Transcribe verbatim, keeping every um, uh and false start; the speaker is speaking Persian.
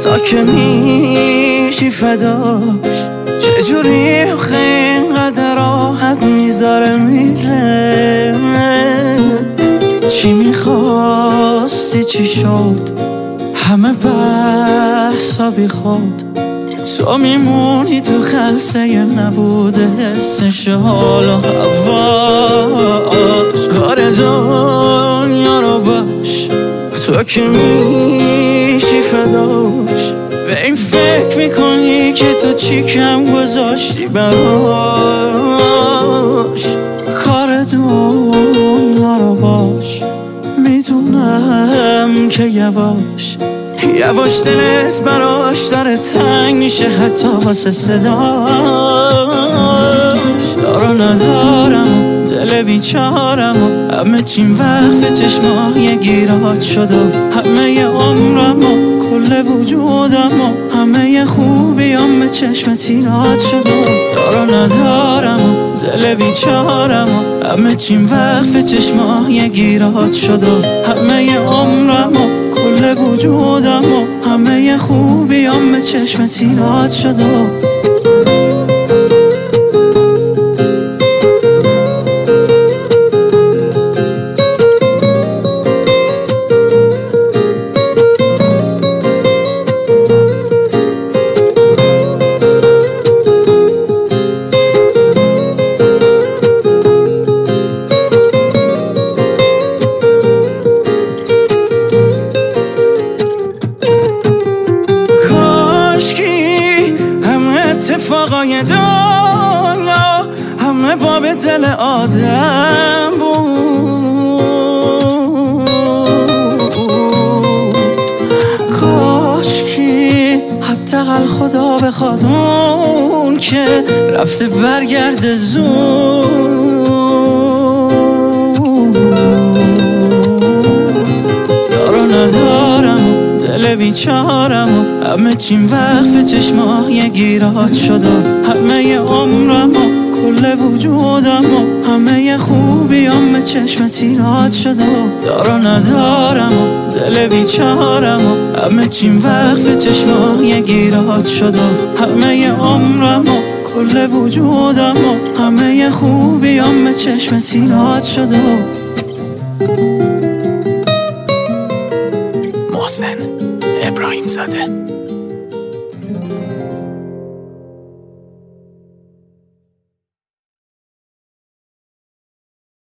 تا که میشی فداش. چجوری آخه اینقدر راحت میذاره میره؟ چی میخواستی چی شد؟ همه بحثا بی خود. تو میمونی تو خلصه نبوده حسش حال و هواش. کار دنیا رو باش تو که میشی فداش. به این فکر میکنی که تو چی کم گذاشتی براش. کار دنیا رو باش میدونم که یواش یواش دلت براش داره تنگ میشه حتی واسه صداش. دارو ندارم دل بیچارم و همه چیم وقف چشمای گیرات شد و همه عمرم و کل وجودم و همه خوبیام به چشم تیرات شد و دارو ندارم دل بیچارم و همه چیم وقف چشمای گیرات شد و همه عمرم و کل وجودم و همه خوبیام به چشم تیرات شد و اتفاقای دنیا همه باب دل آدم بود. کاشکی حداقل خدا بخواد اون که رفته برگرده زود. دارو ندارم دل بیچارم و همه چیم وقف چشمای گیرات شد و همه عمرم و کل وجودم و همه خوبیام به چشم تیرات شد و دارو ندارم دل بیچارم و همه چیم وقف چشمای گیرات شد و همه عمرم و کل وجودم و همه خوبیام به چشم تیرات شد و محسن ابراهیم زاده.